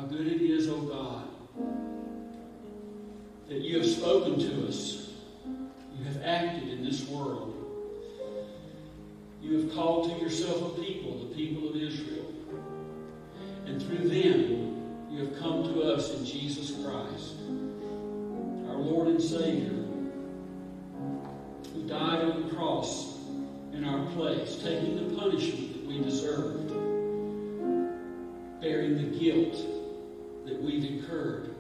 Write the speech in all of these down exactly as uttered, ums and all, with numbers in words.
how good it is, O God, that you have spoken to us. You have acted in this world. You have called to yourself a people, the people of Israel. And through them, you have come to us in Jesus Christ, our Lord and Savior, who died on the cross in our place, taking the punishment that we deserved, bearing the guilt that we've incurred,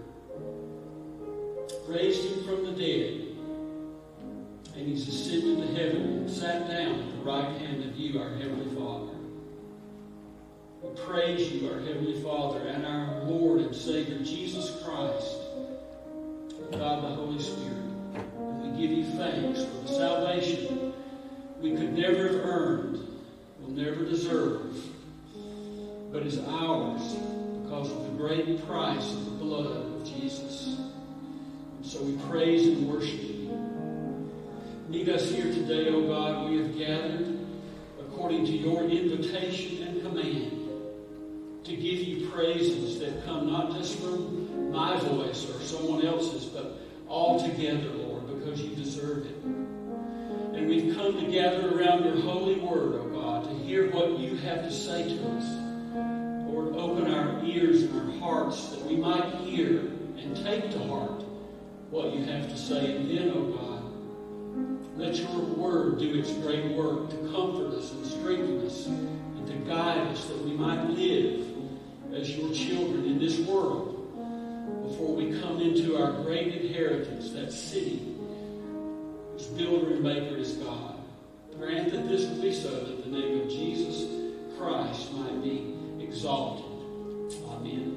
raised him from the dead, and he's ascended to heaven and sat down at the right hand of you, our Heavenly Father. We praise you, our Heavenly Father, and our Lord and Savior, Jesus Christ, God the Holy Spirit. And we give you thanks for the salvation we could never have earned, will never deserve, but is ours because of the great price of the blood of Jesus. And so we praise and worship you. Meet us here today, O God. We have gathered according to your invitation and command to give you praises that come not just from my voice or someone else's, but all together, Lord, because you deserve it. And we've come to gather around your holy word, O God, to hear what you have to say to us. Lord, open our ears and our hearts that we might hear and take to heart what you have to say. And then, O God, let your word do its great work to comfort us and strengthen us and to guide us that we might live as your children in this world before we come into our great inheritance, that city whose builder and maker is God. Grant that this will be so, that the name of Jesus Christ might be exalted. Amen.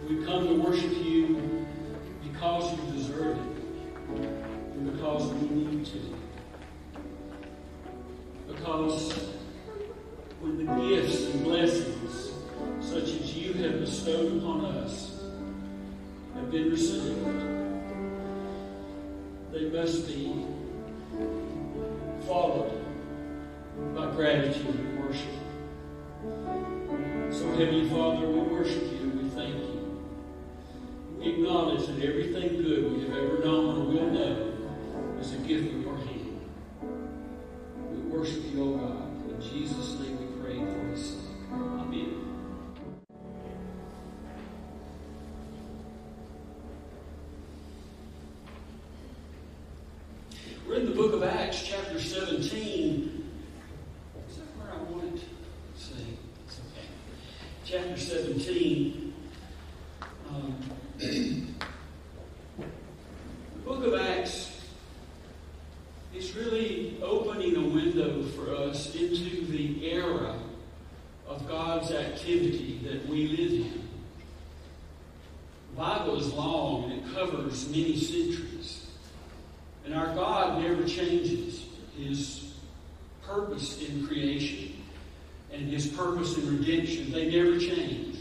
We come to worship you because you deserve it, and because we need to. Because when the gifts and blessings, such as you have bestowed upon us, have been received, they must be followed by gratitude and worship. So, Heavenly Father, we worship you and we thank you. We acknowledge that everything good we have ever known or will know is a gift from your hand. We worship you, O God. In Jesus' name we pray for his sake. Amen. We're in the book of Acts, chapter seventeen. Is that where I wanted to see? It's okay. Chapter seventeen. Um, the book of Acts is really opening a window for us into the era of God's activity that we live in. The Bible is long and it covers many centuries. And our God never changes. His purpose in creation and his purpose in redemption, they never change.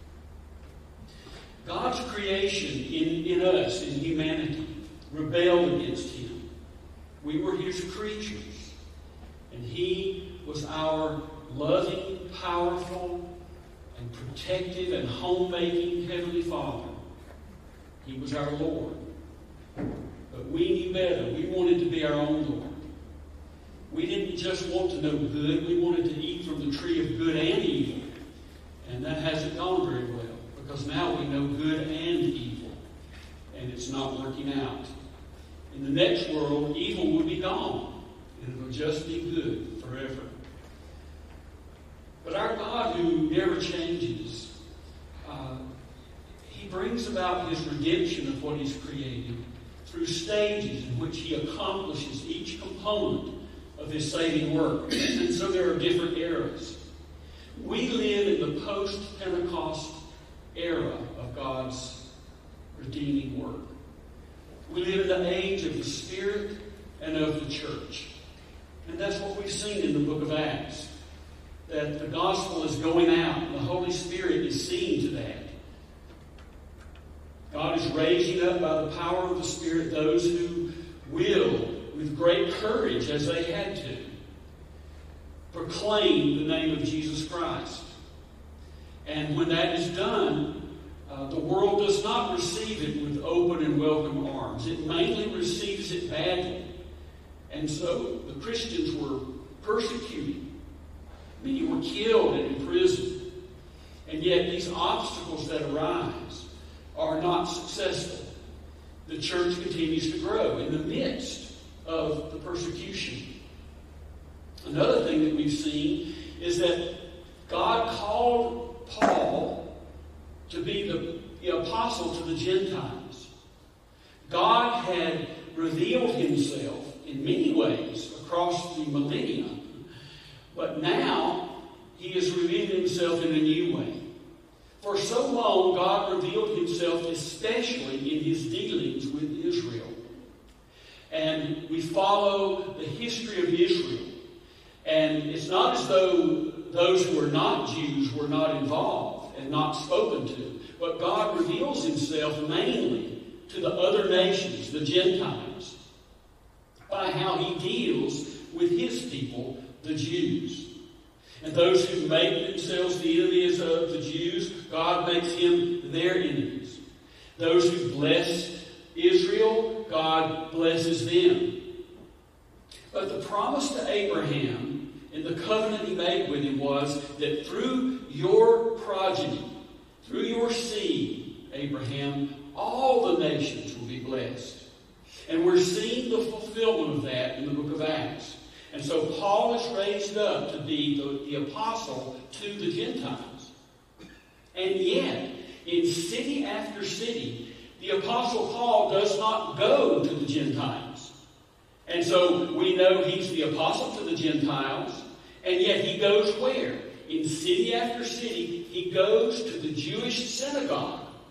God's creation in, in us, in humanity, rebelled against him. We were his creatures. And he was our loving, powerful, and protective and home-making Heavenly Father. He was our Lord. But we knew better. We wanted to be our own Lord. We didn't just want to know good. We wanted to eat from the tree of good and evil. And that hasn't gone very well. Because now we know good and evil. And it's not working out. In the next world, evil will be gone. And it will just be good forever. But our God, who never changes, uh, he brings about his redemption of what he's created through stages in which he accomplishes each component of his saving work. And so there are different eras. We live in the post-Pentecost era of God's redeeming work. We live in the age of the Spirit and of the church. And that's what we've seen in the book of Acts. That the gospel is going out, and the Holy Spirit is seeing to that. God is raising up by the power of the Spirit those who will, with great courage as they had to, proclaim the name of Jesus Christ. And when that is done, uh, the world does not receive it with open and welcome arms. It mainly receives it badly. And so the Christians were persecuted. Many were killed and imprisoned. And yet these obstacles that arise are not successful. The church continues to grow in the midst of the persecution. Another thing that we've seen is that God called Paul to be the, the apostle to the Gentiles. God had revealed himself in many ways across the millennia, but now he is revealing himself in a new way. For so long, God revealed himself especially in his dealings with Israel. And we follow the history of Israel. And it's not as though those who are not Jews were not involved and not spoken to, but God reveals himself mainly to the other nations, the Gentiles, by how he deals with his people, the Jews. And those who make themselves the enemies of the Jews, God makes him their enemies. Those who bless Israel, God blesses them. But the promise to Abraham in the covenant he made with him was that through your progeny, through your seed, Abraham, all the nations will be blessed. And we're seeing the fulfillment of that in the book of Acts. And so Paul is raised up to be the, the apostle to the Gentiles. And yet, in city after city, the apostle Paul does not go to the Gentiles. And so we know he's the apostle to the Gentiles, and yet he goes where? In city after city, he goes to the Jewish synagogue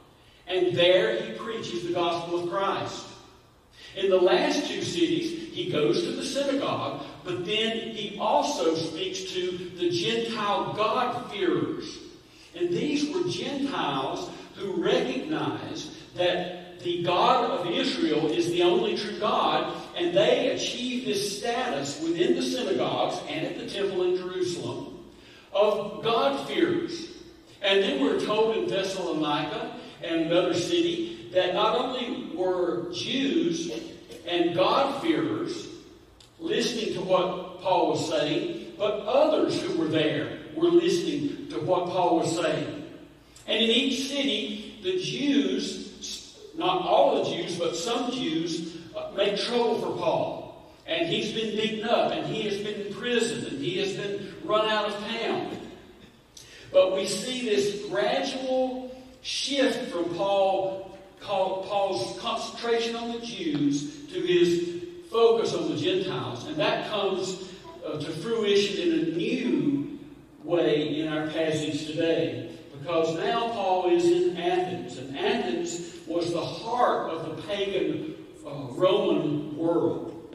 And there he preaches the gospel of Christ. In the last two cities, he goes to the synagogue, but then he also speaks to the Gentile God-fearers. And these were Gentiles who recognized that the God of Israel is the only true God, and they achieved this status within the synagogues and at the temple in Jerusalem of God-fearers. And then we're told in Thessalonica and another city that not only were Jews and God-fearers listening to what Paul was saying, but others who were there were listening to what Paul was saying. And in each city, the Jews, not all the Jews, but some Jews, uh, make trouble for Paul. And he's been beaten up, and he has been imprisoned, and he has been run out of town. But we see this gradual shift from Paul, Paul's concentration on the Jews to his focus on the Gentiles. And that comes uh, to fruition in a new way in our passage today. Because now Paul is in Athens. And Athens was the heart of the pagan uh, Roman world.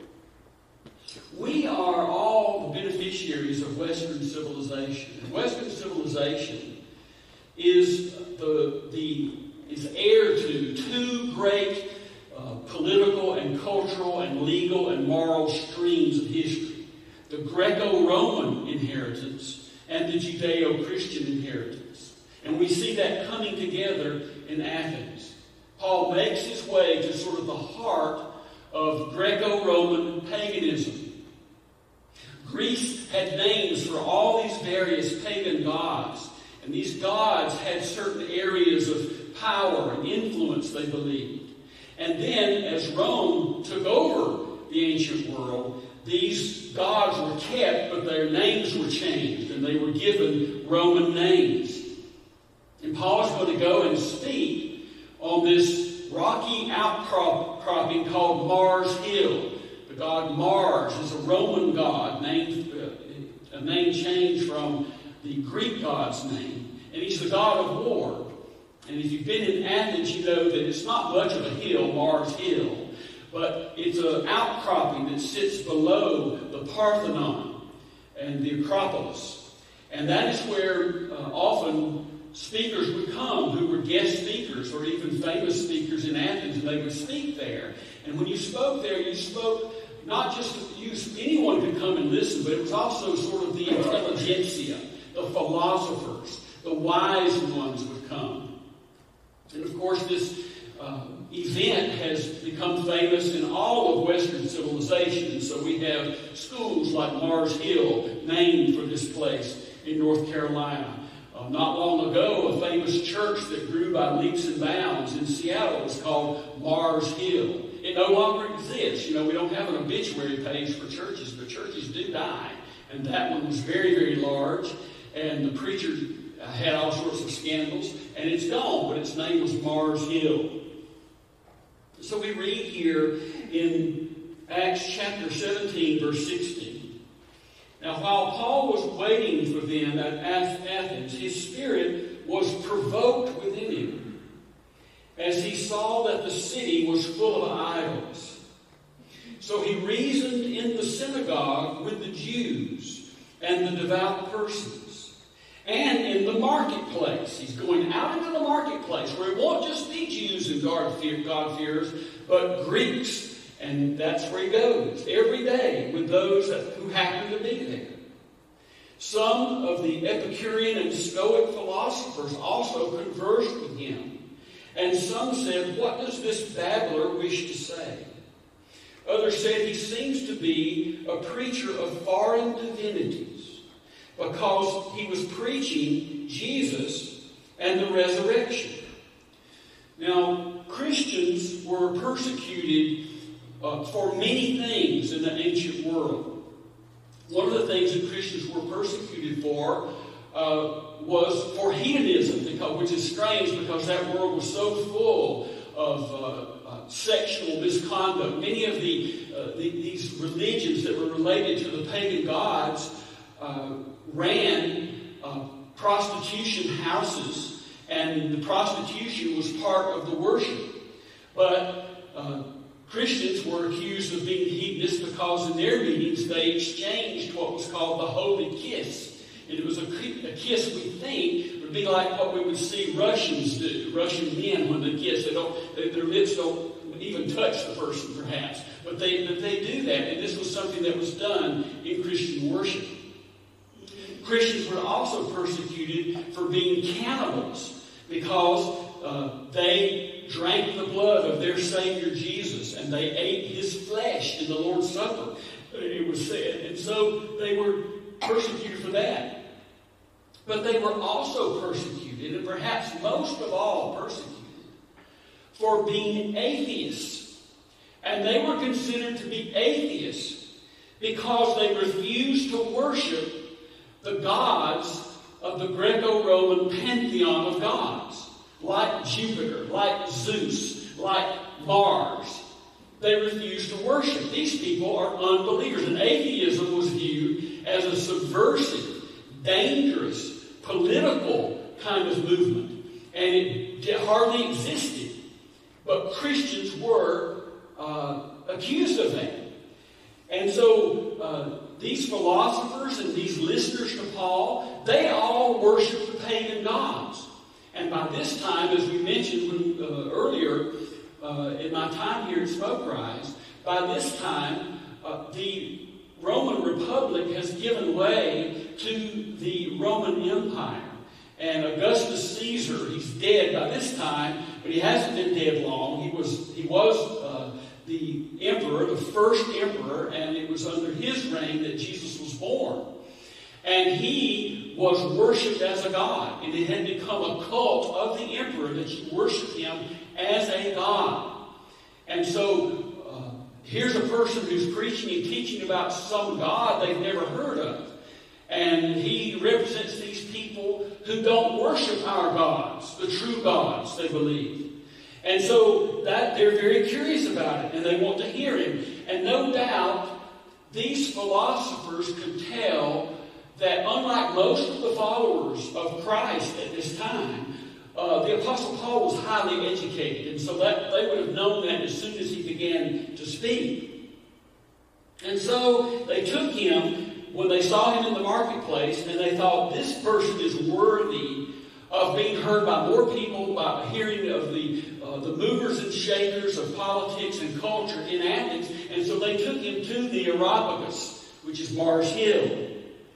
We are all the beneficiaries of Western civilization. And Western civilization is the, the is heir to two great uh, political and cultural and legal and moral streams of history. The Greco-Roman inheritance and the Judeo-Christian inheritance. And we see that coming together in Athens. Paul makes his way to sort of the heart of Greco-Roman paganism. Greece had names for all these various pagan gods. And these gods had certain areas of power and influence, they believed. And then, as Rome took over the ancient world, these gods were kept, but their names were changed, and they were given Roman names. And Paul is going to go and speak on this rocky outcropping called Mars Hill. The god Mars is a Roman god, named, uh, a name changed from the Greek god's name. And he's the god of war. And if you've been in Athens, you know that it's not much of a hill, Mars Hill, but it's an outcropping that sits below the Parthenon and the Acropolis. And that is where uh, often speakers would come who were guest speakers or even famous speakers in Athens, and they would speak there. And when you spoke there, you spoke not just you, anyone could come and listen, but it was also sort of the intelligentsia, the philosophers, the wise ones would come. And of course, this uh, event has become famous in all of Western civilization. And so we have schools like Mars Hill named for this place in North Carolina. Uh, not long ago, a famous church that grew by leaps and bounds in Seattle was called Mars Hill. It no longer exists. You know, we don't have an obituary page for churches, but churches do die. And that one was very, very large. And the preacher had all sorts of scandals. And it's gone, but its name was Mars Hill. So we read here in Acts chapter seventeen, verse sixteen. Now, while Paul was waiting for them at Athens, his spirit was provoked within him as he saw that the city was full of idols. So he reasoned in the synagogue with the Jews and the devout persons, and in the marketplace. He's going out into the marketplace where it won't just be Jews and God-fearers, but Greeks. And that's where he goes every day with those who happen to be there. Some of the Epicurean and Stoic philosophers also conversed with him. And some said, "What does this babbler wish to say?" Others said he seems to be a preacher of foreign divinities because he was preaching Jesus and the resurrection. Now, Christians were persecuted Uh, for many things in the ancient world. One of the things that Christians were persecuted for uh, was for hedonism, because, which is strange because that world was so full of uh, uh, sexual misconduct. Many of the, uh, the these religions that were related to the pagan gods uh, ran uh, prostitution houses and the prostitution was part of the worship. But uh, Christians were accused of being hedonists because in their meetings they exchanged what was called the holy kiss. And it was a, a kiss, we think, would be like what we would see Russians do. Russian men, when they kiss, they don't, they, their lips don't even touch the person, perhaps. But they, but they do that, and this was something that was done in Christian worship. Christians were also persecuted for being cannibals because uh, they drank the blood of their Savior Jesus, and they ate his flesh in the Lord's Supper, it was said. And so they were persecuted for that. But they were also persecuted, and perhaps most of all persecuted, for being atheists. And they were considered to be atheists because they refused to worship the gods of the Greco-Roman pantheon of gods, like Jupiter, like Zeus, like Mars. They refused to worship. These people are unbelievers. And atheism was viewed as a subversive, dangerous, political kind of movement. And it hardly existed. But Christians were uh, accused of that. And so uh, these philosophers and these listeners to Paul, they all worshiped the pagan gods. And by this time, as we mentioned when, uh, earlier, uh, in my time here at Smoke Rise, by this time, uh, the Roman Republic has given way to the Roman Empire. And Augustus Caesar, he's dead by this time, but he hasn't been dead long. He was, he was uh, the emperor, the first emperor, and it was under his reign that Jesus was born. And he was worshipped as a god, and it had become a cult of the emperor that you worship him as a god. And so uh, here's a person who's preaching and teaching about some god they've never heard of. And he represents these people who don't worship our gods, the true gods, they believe. And so that they're very curious about it, and they want to hear him. And no doubt, these philosophers could tell that unlike most of the followers of Christ at this time, uh, the Apostle Paul was highly educated. And so that they would have known that as soon as he began to speak. And so they took him when they saw him in the marketplace, and they thought, this person is worthy of being heard by more people, by hearing of the, uh, the movers and shakers of politics and culture in Athens. And so they took him to the Areopagus, which is Mars Hill.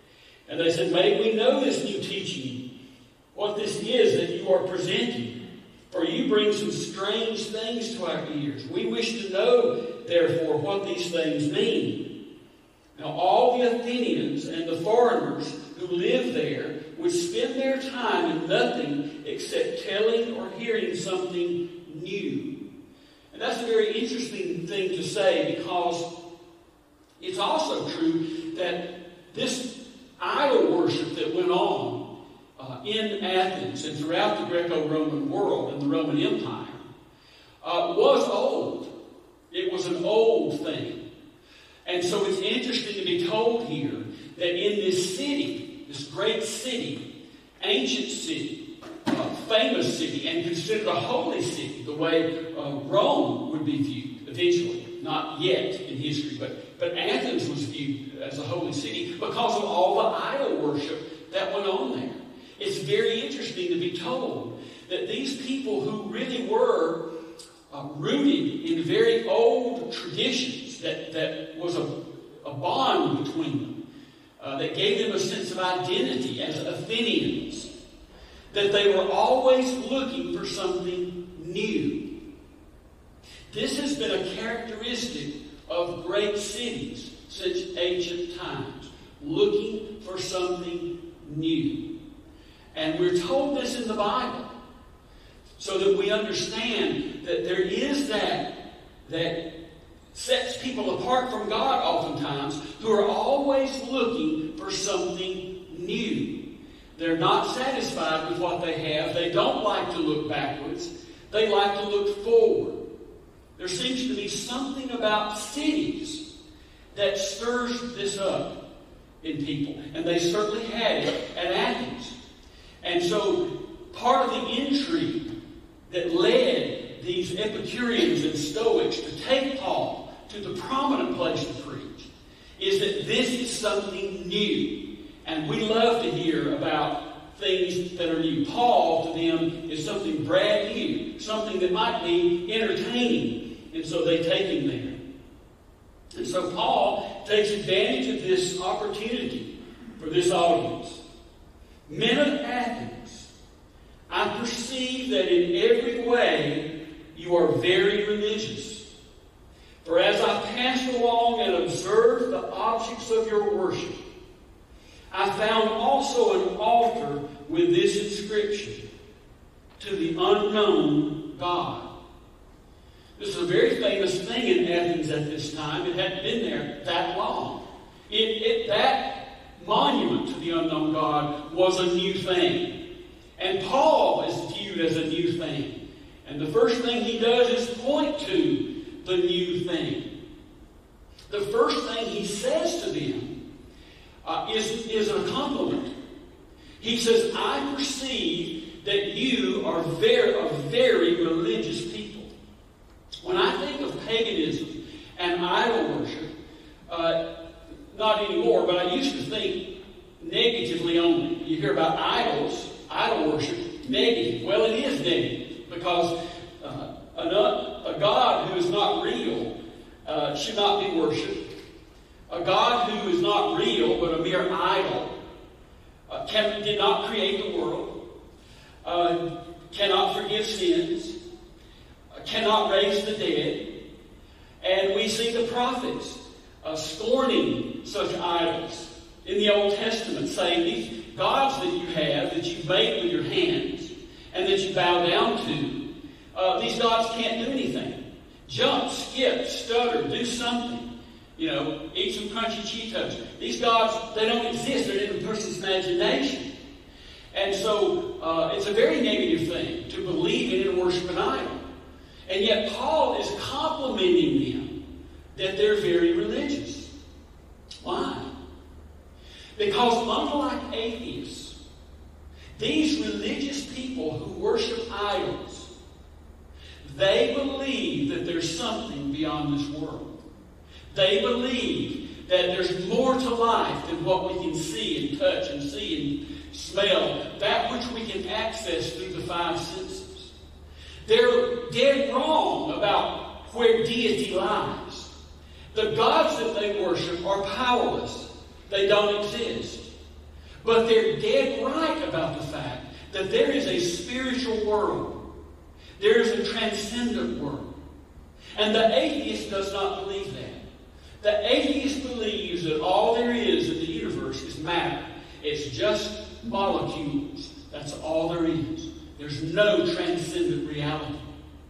And they said, may we know this new teaching, what this is that you are presenting. For you bring some strange things to our ears. We wish to know, therefore, what these things mean. Now, all the Athenians and the foreigners who live there would spend their time in nothing except telling or hearing something new. And that's a very interesting thing to say, because it's also true that this idol worship that went on uh, in Athens and throughout the Greco-Roman world and the Roman Empire uh, was old. It was an old thing. And so it's interesting to be told here that in this city, this great city, ancient city, uh, famous city, and considered a holy city, the way uh, Rome would be viewed eventually, not yet in history, but, but Athens was viewed as a holy city because of all the idol worship that went on there. It's very interesting to be told that these people who really were uh, rooted in very old traditions, That, that was a, a bond between them, uh, that gave them a sense of identity as Athenians, that they were always looking for something new. This has been a characteristic of great cities since ancient times, looking for something new. And we're told this in the Bible so that we understand that there is that that sets people apart from God oftentimes, who are always looking for something new. They're not satisfied with what they have. They don't like to look backwards. They like to look forward. There seems to be something about cities that stirs this up in people. And they certainly had it at Athens. And so part of the intrigue that led these Epicureans and Stoics to take Paul to the prominent place to preach is that this is something new. And we love to hear about things that are new. Paul, to them, is something brand new, something that might be entertaining. And so they take him there. And so Paul takes advantage of this opportunity for this audience. Men of Athens, I perceive that in every way you are very religious. For as I passed along and observed the objects of your worship, I found also an altar with this inscription, to the unknown God. This is a very famous thing in Athens at this time. It hadn't been there that long. It, it, that monument to the unknown God was a new thing. And Paul is viewed as a new thing. And the first thing he does is point to the new thing. The first thing he says to them uh, is, is a compliment. He says, I perceive that you are very, are very religious people. When I think of paganism and idol worship, uh, not anymore, but I used to think negatively only. You hear about idols, idol worship, negative. Well, it is negative because uh, a, a God who is not real uh, should not be worshipped. A God who is not real but a mere idol uh, can, did not create the world, uh, cannot forgive sins, cannot raise the dead. And we see the prophets uh, scorning such idols in the Old Testament, saying these gods that you have, that you've made with your hands, and that you bow down to, uh, these gods can't do anything. Jump, skip, stutter, do something. You know, eat some crunchy Cheetos. These gods, they don't exist. They're in a person's imagination. And so uh, it's a very negative thing to believe in and worship an idol. And yet Paul is complimenting them that they're very religious. Why? Because unlike atheists, these religious people who worship idols, they believe that there's something beyond this world. They believe that there's more to life than what we can see and touch and see and smell, that which we can access through the five senses. They're dead wrong about where deity lies. The gods that they worship are powerless. They don't exist. But they're dead right about the fact that there is a spiritual world. There is a transcendent world. And the atheist does not believe that. The atheist believes that all there is in the universe is matter. It's just molecules. That's all there is. There's no transcendent reality.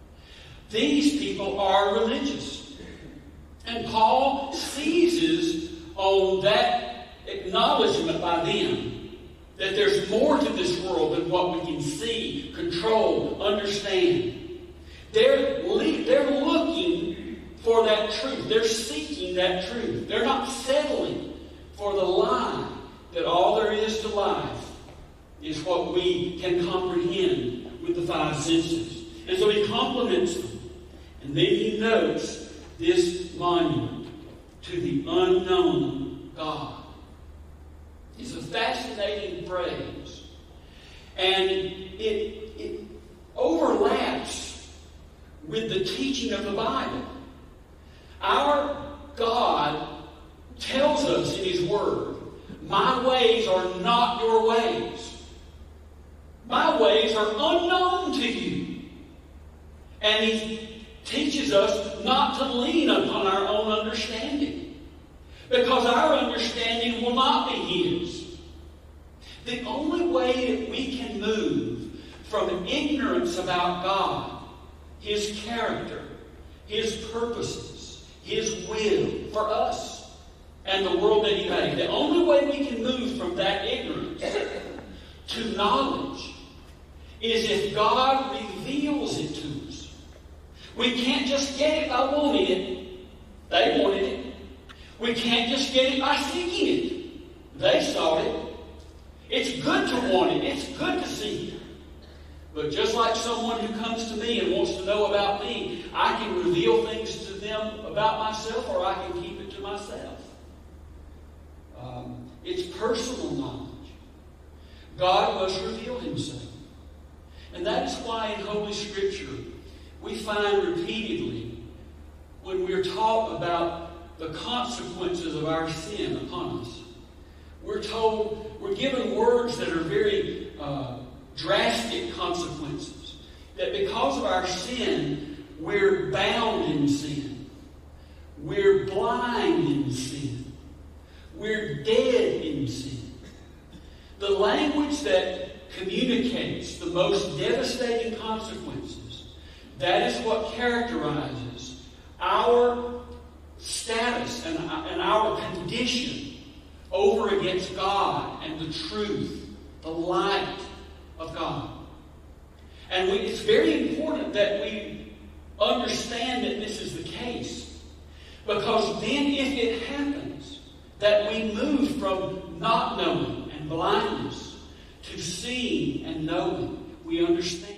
These people are religious. And Paul seizes on that acknowledgement by them that there's more to this world than what we can see, control, understand. They're, they're looking for that truth. They're seeking that truth. They're not settling for the lie that all there is to life is what we can comprehend with the five senses. And so he compliments them. And then he notes this monument to the unknown God. It's a fascinating phrase. And it, it overlaps with the teaching of the Bible. Our God tells us in His Word, my ways are not your ways. My ways are unknown to you. And He teaches us not to lean upon our own understanding, because our understanding will not be His. The only way that we can move from ignorance about God, His character, His purposes, His will for us and the world that He made, the only way we can move from that ignorance to knowledge is if God reveals it to us. We can't just get it by wanting it. They wanted it. We can't just get it by seeking it. They sought it. It's good to want it. It's good to seek it. But just like someone who comes to me and wants to know about me, I can reveal things to them about myself, or I can keep it to myself. Um, it's personal knowledge. God must reveal himself. And that is why in Holy Scripture we find repeatedly, when we're taught about the consequences of our sin upon us, we're told, we're given words that are very uh, drastic consequences. That because of our sin, we're bound in sin. We're blind in sin. We're dead in sin. The language that communicates the most devastating consequences, that is what characterizes our status and, and our condition over against God and the truth, the light of God. And we, it's very important that we understand that this is the case, because then if it happens that we move from not knowing and blindness to seeing and knowing, we understand.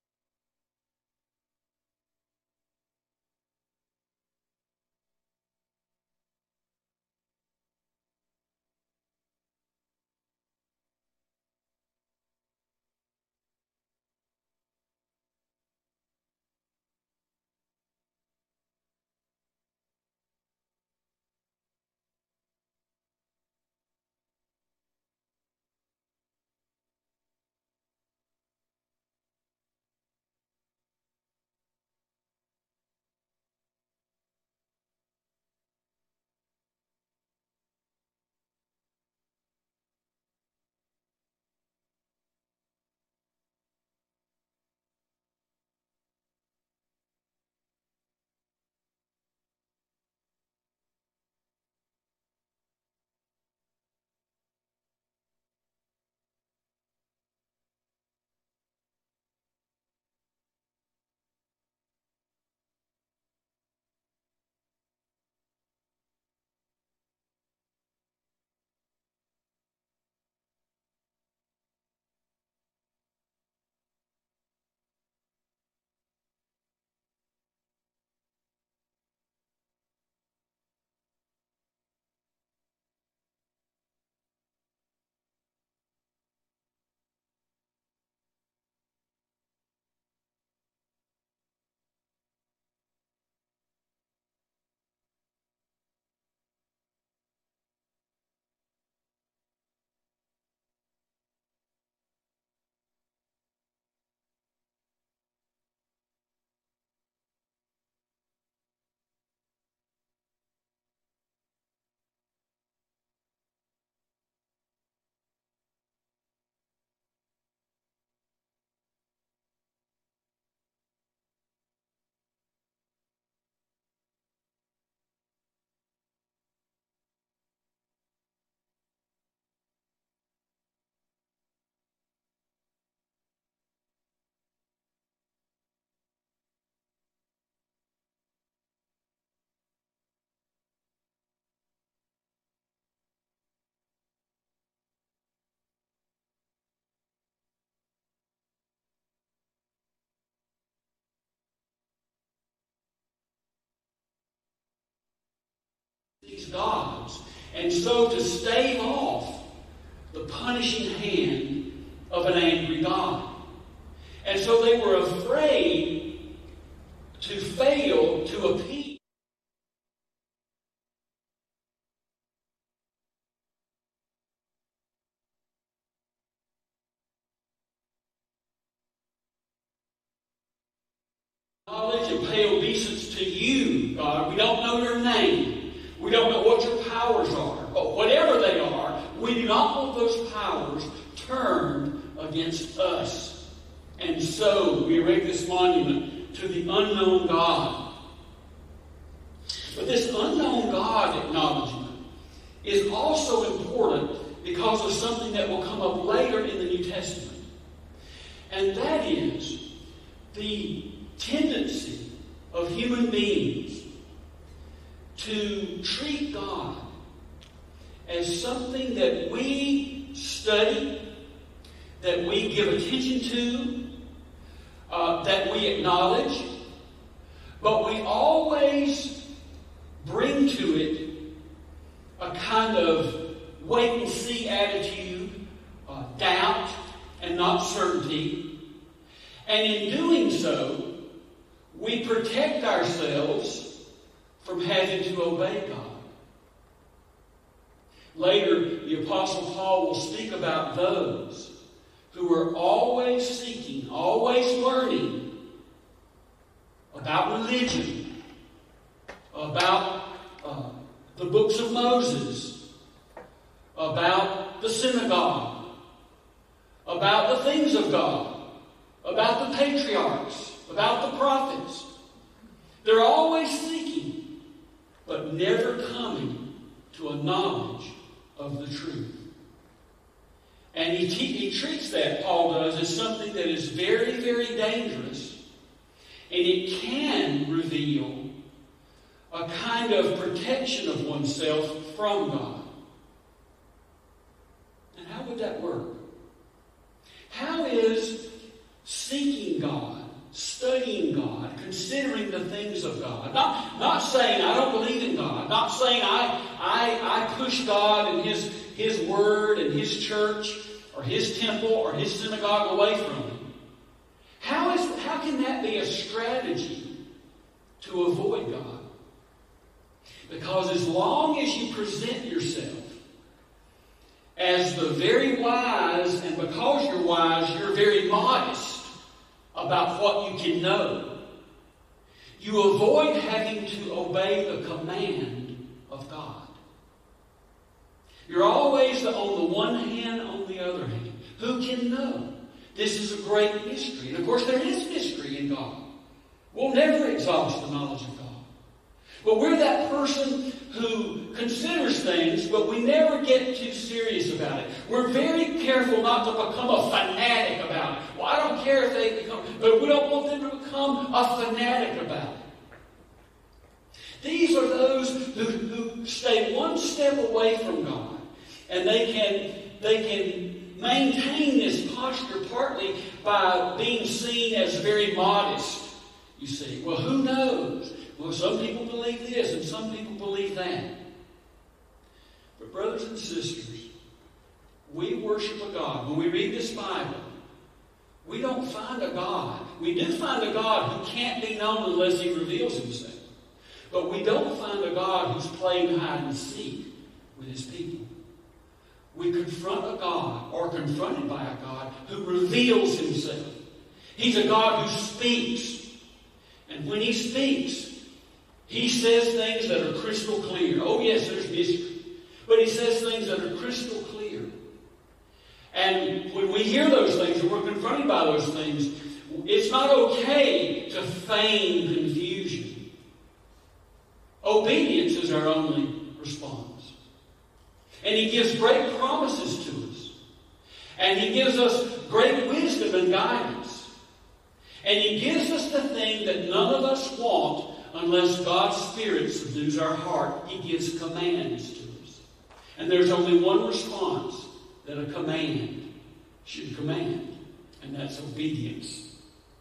These gods, and so to stave off the punishing hand of an angry God. And so they were afraid to fail to appease. Knowledge and pay obeisance to you, God. We don't know your name. We don't know what your powers are. But whatever they are, we do not want those powers turned against us. And so we erect this monument to the unknown God. But this unknown God acknowledgement is also important because of something that will come up later in the New Testament. And that is the tendency of human beings to treat God as something that we study, that we give attention to, uh, that we acknowledge, but we always bring to it a kind of wait-and-see attitude, uh, doubt, and not certainty. And in doing so, we protect ourselves from having to obey God. Later, the Apostle Paul will speak about those who are always seeking, always learning about religion, about uh, the books of Moses, about the synagogue, about the things of God, about the patriarchs, about the prophets. They're always seeking, but never coming to a knowledge of the truth. And he, he treats that, Paul does, as something that is very, very dangerous. And it can reveal a kind of protection of oneself from God. And how would that work? How is seeking God, studying God, considering the things of God, not, not saying I don't believe in God, not saying I, I, I push God and His, His Word and His church or His temple or His synagogue away from Him. How is, how can that be a strategy to avoid God? Because as long as you present yourself as the very wise, and because you're wise, you're very modest about what you can know, you avoid having to obey the command of God. You're always on the one hand, on the other hand. Who can know? This is a great mystery. And of course there is mystery in God. We'll never exhaust the knowledge of God. But we're that person who considers things, but we never get too serious about it. We're very careful not to become a fanatic about it. Well, I don't care if they become, but we don't want them to become a fanatic about it. These are those who, who stay one step away from God, and they can, they can maintain this posture partly by being seen as very modest, you see. Well, who knows? Well, some people believe this and some people believe that. But brothers and sisters, we worship a God. When we read this Bible, we don't find a God. We do find a God who can't be known unless He reveals Himself. But we don't find a God who's playing hide and seek with His people. We confront a God, or confronted by a God, who reveals Himself. He's a God who speaks. And when He speaks, He says things that are crystal clear. Oh yes, there's mystery. But He says things that are crystal clear. And when we hear those things, and we're confronted by those things, it's not okay to feign confusion. Obedience is our only response. And He gives great promises to us. And He gives us great wisdom and guidance. And He gives us the thing that none of us want unless God's Spirit subdues our heart. He gives commands to us. And there's only one response that a command should command, and that's obedience.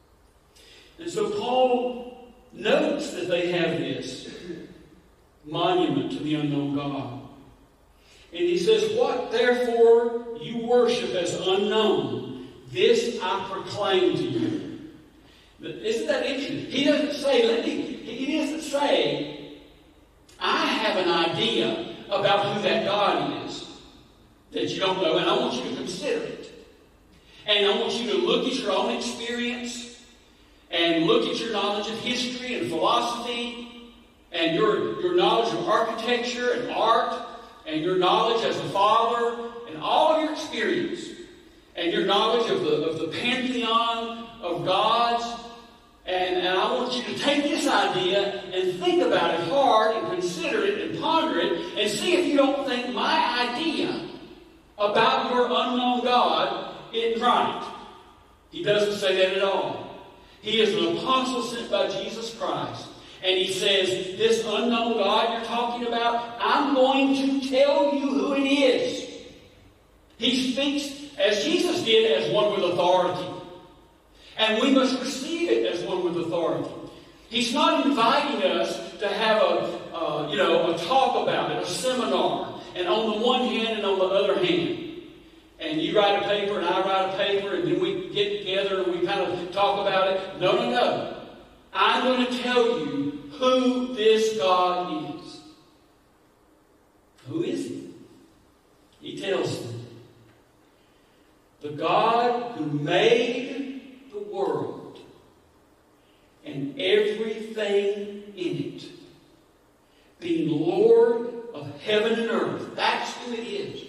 And so Paul notes that they have this monument to the unknown God. And he says, what therefore you worship as unknown, this I proclaim to you. Isn't that interesting? He doesn't say, let me, he doesn't say, I have an idea about who that God is that you don't know, and I want you to consider it. And I want you to look at your own experience and look at your knowledge of history and philosophy and your, your knowledge of architecture and art and your knowledge as a father and all of your experience and your knowledge of the, of the pantheon of gods. And, and I want you to take this idea and think about it hard and consider it and ponder it and see if you don't think my idea about your unknown God isn't right. He doesn't say that at all. He is an apostle sent by Jesus Christ. And he says, this unknown God you're talking about, I'm going to tell you who it is. He speaks, as Jesus did, as one with authority. And we must receive it as one with authority. He's not inviting us to have a, uh, you know, a talk about it, a seminar, and on the one hand and on the other hand. And you write a paper and I write a paper and then we get together and we kind of talk about it. No, no, no. I'm going to tell you who this God is. Who is He? He tells them. The God who made the world and everything in it, being Lord of heaven and earth. That's who it is.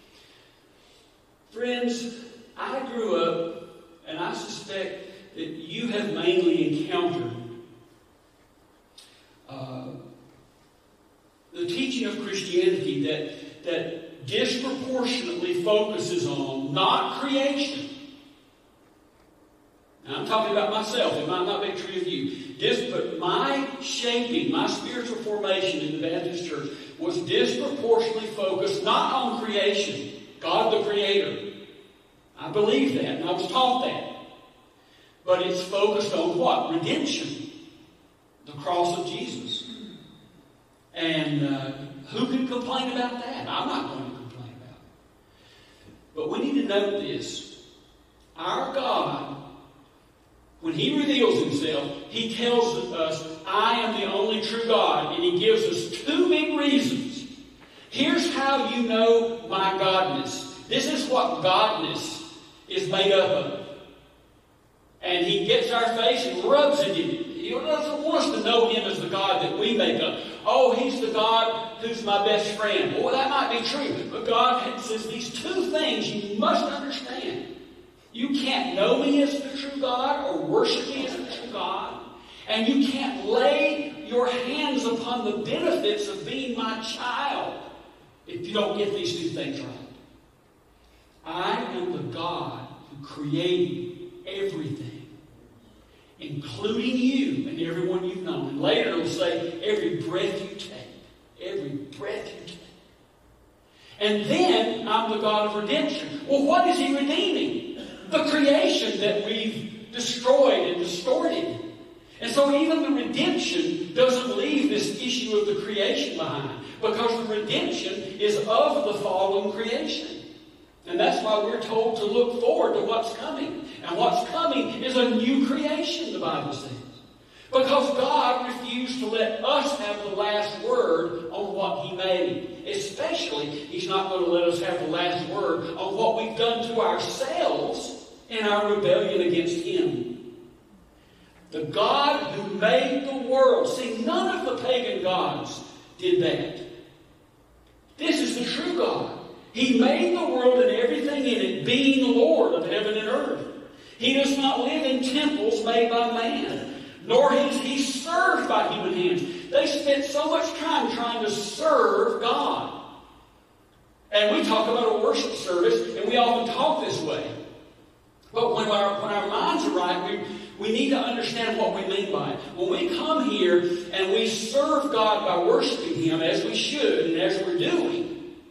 Friends, I grew up, and I suspect that you have mainly encountered uh, the teaching of Christianity that, that disproportionately focuses on not creation. Now, I'm talking about myself. It might not be true of you. Dis- but my shaping, my spiritual formation in the Baptist church was disproportionately focused not on creation, God the Creator. I believe that, and I was taught that. But it's focused on what? Redemption. The cross of Jesus. And uh, who can complain about that? I'm not going to complain about it. But we need to note this. Our God, when He reveals Himself, He tells us, I am the only true God. And He gives us two big reasons. Here's how you know my Godness. This is what Godness is made up of. And He gets our face and rubs it in it. He doesn't want us to know Him as the God that we make up. Oh, He's the God who's my best friend. Well, that might be true. But God says these two things you must understand. You can't know Me as the true God or worship Me as the true God. And you can't lay your hands upon the benefits of being my child if you don't get these two things right. I am the God who created everything, including you and everyone you've known. And later it'll say, every breath you take. Every breath you take. And then I'm the God of redemption. Well, what is He redeeming? The creation that we've destroyed and distorted. And so even the redemption doesn't leave this issue of the creation behind, because the redemption is of the fallen creation. And that's why we're told to look forward to what's coming. And what's coming is a new creation, the Bible says. Because God refused to let us have the last word on what He made. Especially, He's not going to let us have the last word on what we've done to ourselves in our rebellion against Him. The God who made the world. See, none of the pagan gods did that. This is the true God. He made the world and everything in it, being the Lord of heaven and earth. He does not live in temples made by man, nor is He served by human hands. They spent so much time trying to serve God. And we talk about a worship service, and we often talk this way. But when our, when our minds are right, we, we need to understand what we mean by it. When we come here and we serve God by worshiping Him, as we should and as we're doing,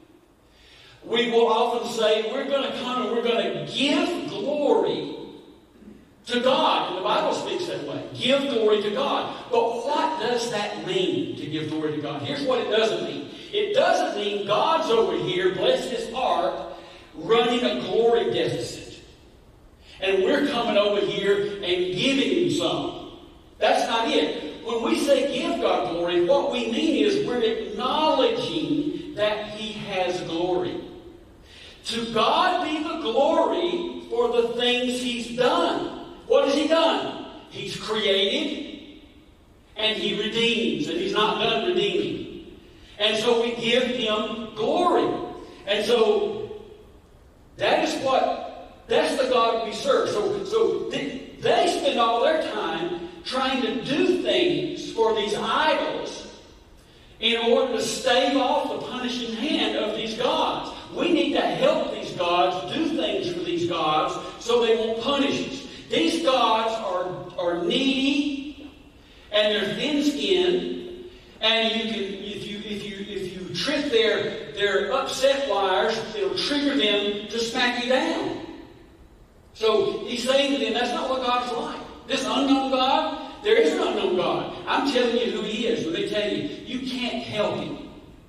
we will often say, we're going to come and we're going to give glory to God. And the Bible speaks that way. Give glory to God. But what does that mean, to give glory to God? Here's what it doesn't mean. It doesn't mean God's over here, bless His heart, running a glory deficit. And we're coming over here and giving Him some. That's not it. When we say give God glory, what we mean is we're acknowledging that He has glory. To God be the glory for the things He's done. What has He done? He's created and He redeems, and He's not done redeeming. And so we give Him glory. And so that is what, that's the God we serve. So, so they, they spend all their time trying to do things for these idols in order to stave off the punishing hand of these gods. We need to help these gods do things for these gods so they won't punish us. These gods are, are needy and they're thin-skinned, and you can if you if you if you trip their their upset wires, it'll trigger them to smack you down. So he's saying to them, that's not what God is like. This unknown God, there is an unknown God. I'm telling you who he is. Let me tell you, you can't help him.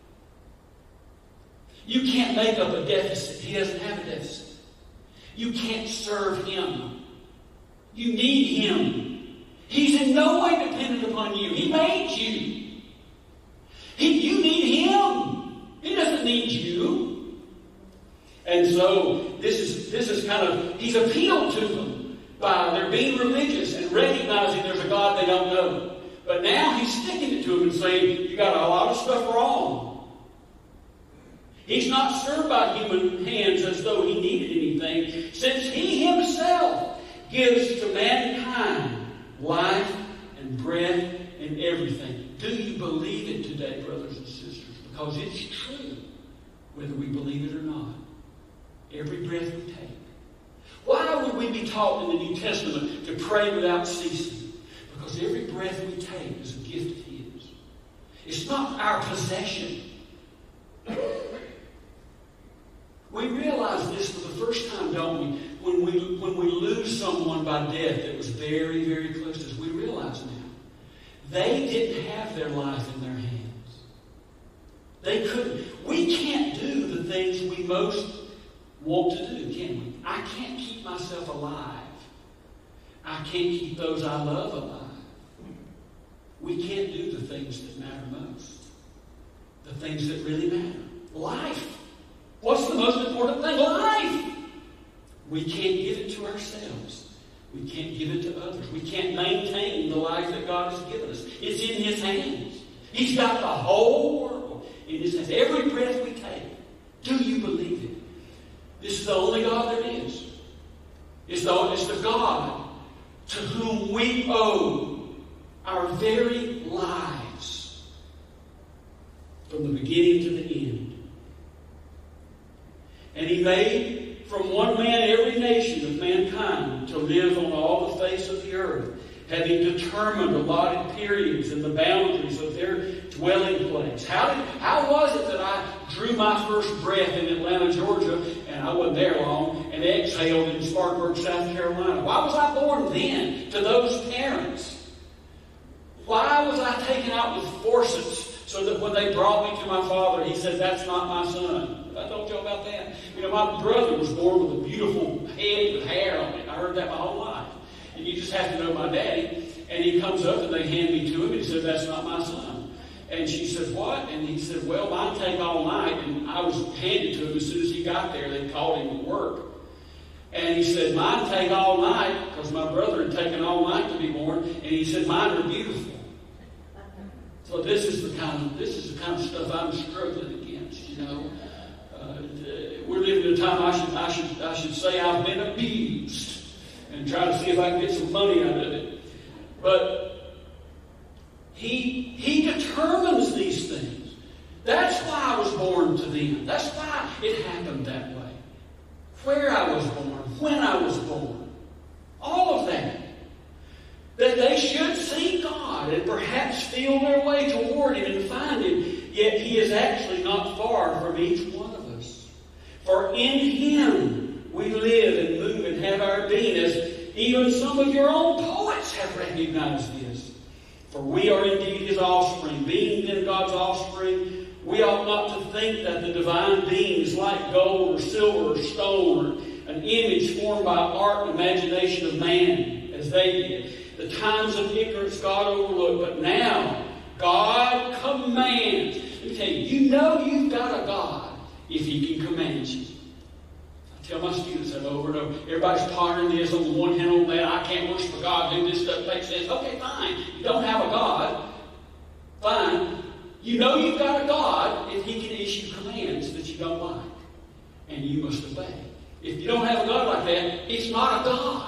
You can't make up a deficit. He doesn't have a deficit. You can't serve him. You need him. He's in no way dependent upon you. He made you. He, you need him. He doesn't need you. And so this is this is kind of, he's appealed to them by their being religious and recognizing there's a God they don't know. But now he's sticking it to them and saying, you got a lot of stuff wrong. He's not served by human hands as though he needed anything, since he himself gives to mankind life and breath and everything. Do you believe it today, brothers and sisters? Because it's true, whether we believe it or not. Every breath we take. Why would we be taught in the New Testament to pray without ceasing? Because every breath we take is a gift of his. It's not our possession. We realize this for the first time, don't we? When we when we lose someone by death that was very, very close to us, we realize now they didn't have their life in their hands. They couldn't. We can't do the things we most want to do, can we? I can't keep myself alive. I can't keep those I love alive. We can't do the things that matter most. The things that really matter. Life. What's the most important thing? Life. We can't give it to ourselves. We can't give it to others. We can't maintain the life that God has given us. It's in his hands. He's got the whole world in his hands. Every breath we take. Do you believe it? This is the only God there is. It's the, it's the God to whom we owe our very lives from the beginning to the end. And he made from one man every nation of mankind to live on all the face of the earth, having determined allotted periods and the boundaries of their dwelling place. How did, how was it that I drew my first breath in Atlanta, Georgia, and I wasn't there long, and exhaled in Spartanburg, South Carolina? Why was I born then to those parents? Why was I taken out with forceps so that when they brought me to my father, he said, that's not my son? I told you about that. You know, my brother was born with a beautiful head with hair on it. I heard that my whole life. And you just have to know my daddy. And he comes up and they hand me to him and he said, that's not my son. And she said, what? And he said, well, mine take all night. And I was handed to him as soon as he got there. They called him to work. And he said, mine take all night, because my brother had taken all night to be born. And he said, mine are beautiful. So this is the kind of, this is the kind of stuff I'm struggling against, you know. Uh, we're living in a time I should, I should, I should say I've been abused and try to see if I can get some money out of it. But he, he determines these things. That's why I was born to them. That's why it happened that way. Where I was born, when I was born, all of that. That they should see God and perhaps feel their way toward him and find him. Yet he is actually not far from each one of us. For in him we live and move and have our being, as even some of your own poets have recognized this. For we are indeed his offspring. Being then God's offspring, we ought not to think that the divine being is like gold or silver or stone or an image formed by art and imagination of man, as they did. The times of ignorance God overlooked, but now God commands. Let me tell you, you know you've got a God if he can command you. I tell my students that over and over. Everybody's pondering this on the one hand, on that. I can't worship a God who this stuff makes sense. Okay, fine. You don't have a God. Fine. You know you've got a God if he can issue commands that you don't like. And you must obey. If you don't have a God like that, it's not a God.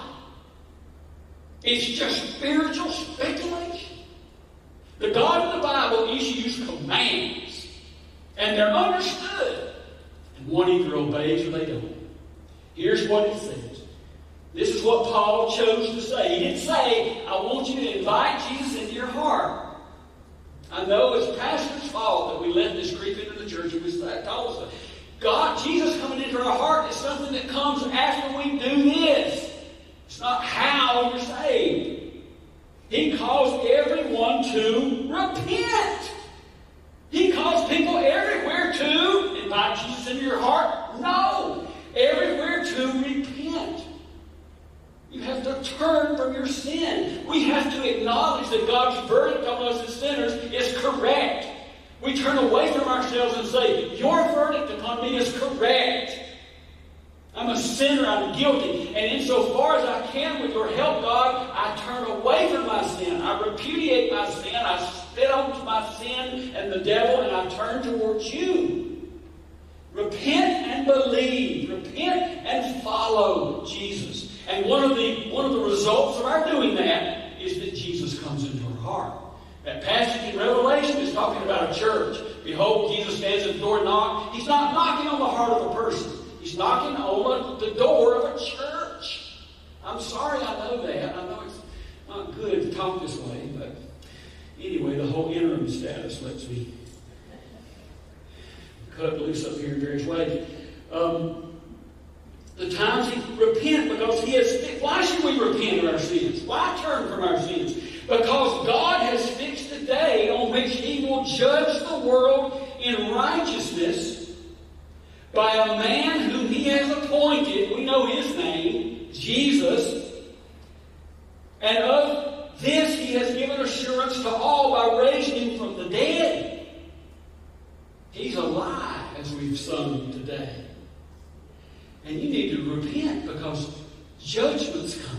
It's just spiritual speculation. The God of the Bible issues commands. And they're understood. And one either obeys or they don't. Here's what it says. This is what Paul chose to say. He didn't say, I want you to invite Jesus into your heart. I know it's pastor's fault that we let this creep into the church and we told us that. God, Jesus coming into our heart is something that comes after we do this. It's not how you're saved. He calls everyone to repent. He calls people everywhere to invite Jesus into your heart. No. Everywhere to repent. You have to turn from your sin. We have to acknowledge that God's verdict on us as sinners is correct. We turn away from ourselves and say, your verdict upon me is correct. I'm a sinner, I'm guilty. And insofar as I can, with your help, God, I turn away from my sin. I repudiate my sin. I spit onto my sin and the devil, and I turn towards you. Repent and believe. Repent and follow Jesus. And one of the one of the results of our doing that is that Jesus comes into our heart. That passage in Revelation is talking about a church. Behold, Jesus stands at the door and knocks. He's not knocking on the heart of a person. He's knocking on the door of a church. I'm sorry I know that. I know it's not good to talk this way, but anyway, the whole interim status lets me cut loose up here in various ways. Um, the times he repent because he has. Why should we repent of our sins? Why turn from our sins? Because God has fixed a day on which He will judge the world in righteousness by a man whom He has appointed. We know His name, Jesus. And of this He has given assurance to all by raising Him from the dead. He's alive, as we've sung today. And you need to repent because judgment's coming.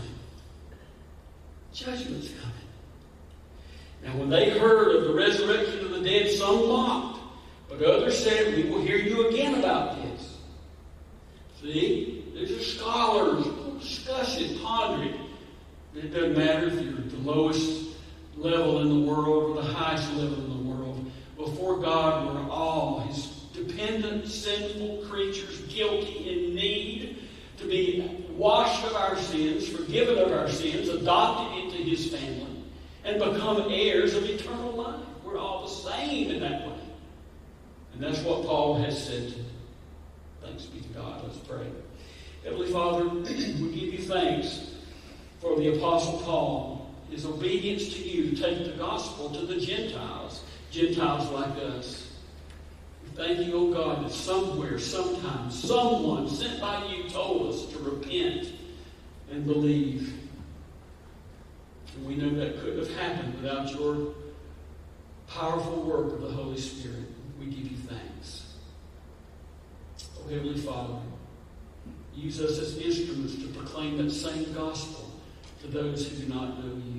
Judgment's coming. Now, when they heard of the resurrection of the dead, some mocked, but others said, we will hear you again about this. See? These are scholars. Discuss it, ponder it. It doesn't matter if you're at the lowest level in the world or the highest level in the world. Before God, we're all His dependent, sinful creatures, guilty, in need to be washed of our sins, forgiven of our sins, adopted into His family, and become heirs of eternal life. We're all the same in that way. And that's what Paul has said to them. Thanks be to God. Let's pray. Heavenly Father, we give you thanks for the Apostle Paul, his obedience to you to take the gospel to the Gentiles, Gentiles like us. Thank you, O God, that somewhere, sometime, someone sent by you told us to repent and believe. And we know that couldn't have happened without your powerful work of the Holy Spirit. We give you thanks. Oh, Heavenly Father, use us as instruments to proclaim that same gospel to those who do not know you.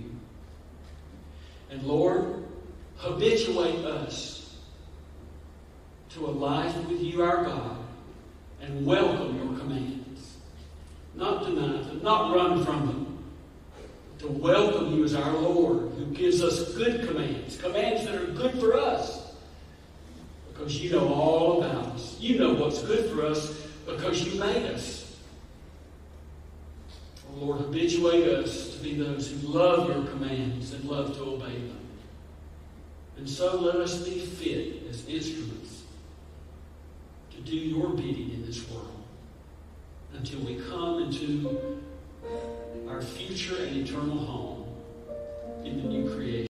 And Lord, habituate us to a life with you, our God, and welcome your commands. Not deny them, not run from them. To welcome you as our Lord, who gives us good commands, commands that are good for us, because you know all about us. You know what's good for us because you made us. Oh Lord, habituate us to be those who love your commands and love to obey them. And so let us be fit as instruments to do your bidding in this world until we come into our future and eternal home in the new creation.